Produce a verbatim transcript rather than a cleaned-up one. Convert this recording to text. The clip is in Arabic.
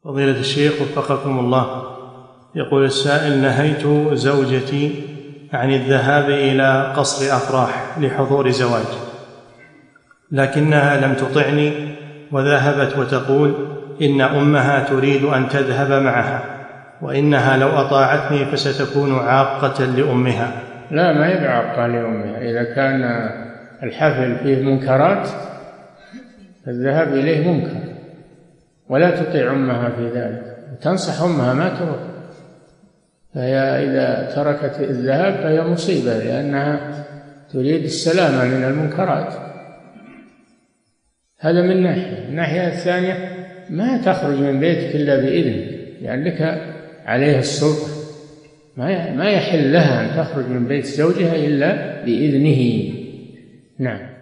فضيلة الشيخ وفقكم الله، يقول السائل: نهيت زوجتي عن الذهاب إلى قصر أفراح لحضور زواج، لكنها لم تطعني وذهبت وتقول إن أمها تريد أن تذهب معها، وإنها لو أطاعتني فستكون عاقة لأمها. لا، ما هي بعاقة لأمها. إذا كان الحفل فيه منكرات فالذهاب إليه منكر، ولا تطيع أمها في ذلك، تنصح أمها ما تروح. فهي إذا تركت الذهاب فهي مصيبة، لأنها تريد السلامة من المنكرات. هذا من ناحية. الناحية الثانية ما تخرج من بيتك إلا بإذن، لأن لك عليها السلطة. ما ما يحل لها أن تخرج من بيت زوجها إلا بإذنه. نعم.